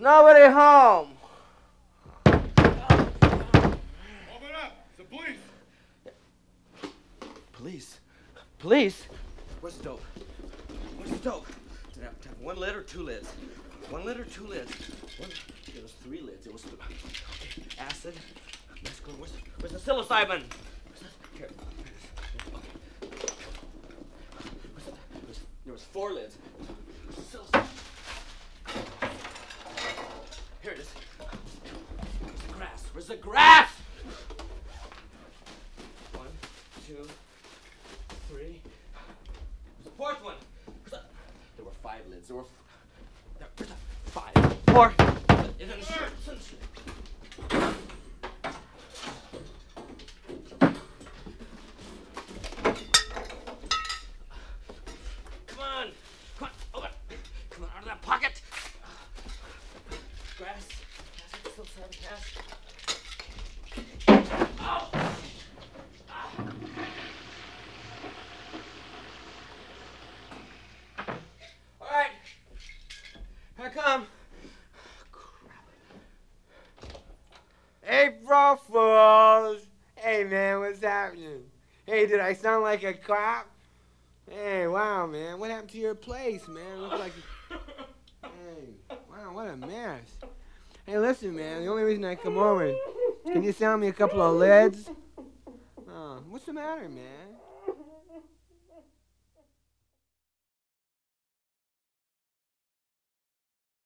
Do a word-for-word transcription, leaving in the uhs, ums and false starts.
nobody home. Open up! It's the police! Police? Police? Where's the dope? Where's the dope? Did I have, did I have one lid or two lids? One lid or two lids? One, it was three lids. It was th- okay. Acid. Mescaline. Where's, where's the psilocybin? Where's the, here. Okay. Where's the, there, was, there was four lids. Where's the psilocybin? Here it is. Where's the grass? Where's the grass? One, two, three. Where's the fourth one? Where's the, there were five lids. There were. There, where's the five? Four. And then the shirt. Come on. Come on. Open. Come on, out of that pocket. Grass. Still serving cash. Oh! Ah. All right. Here I come. Crap. April Fools! Hey man, what's happening? Hey, did I sound like a cop? Hey, wow man, what happened to your place, man? Looks like. Hey, wow, what a mess. Hey, listen, man. The only reason I come over is, can you sell me a couple of lids? Oh, what's the matter, man?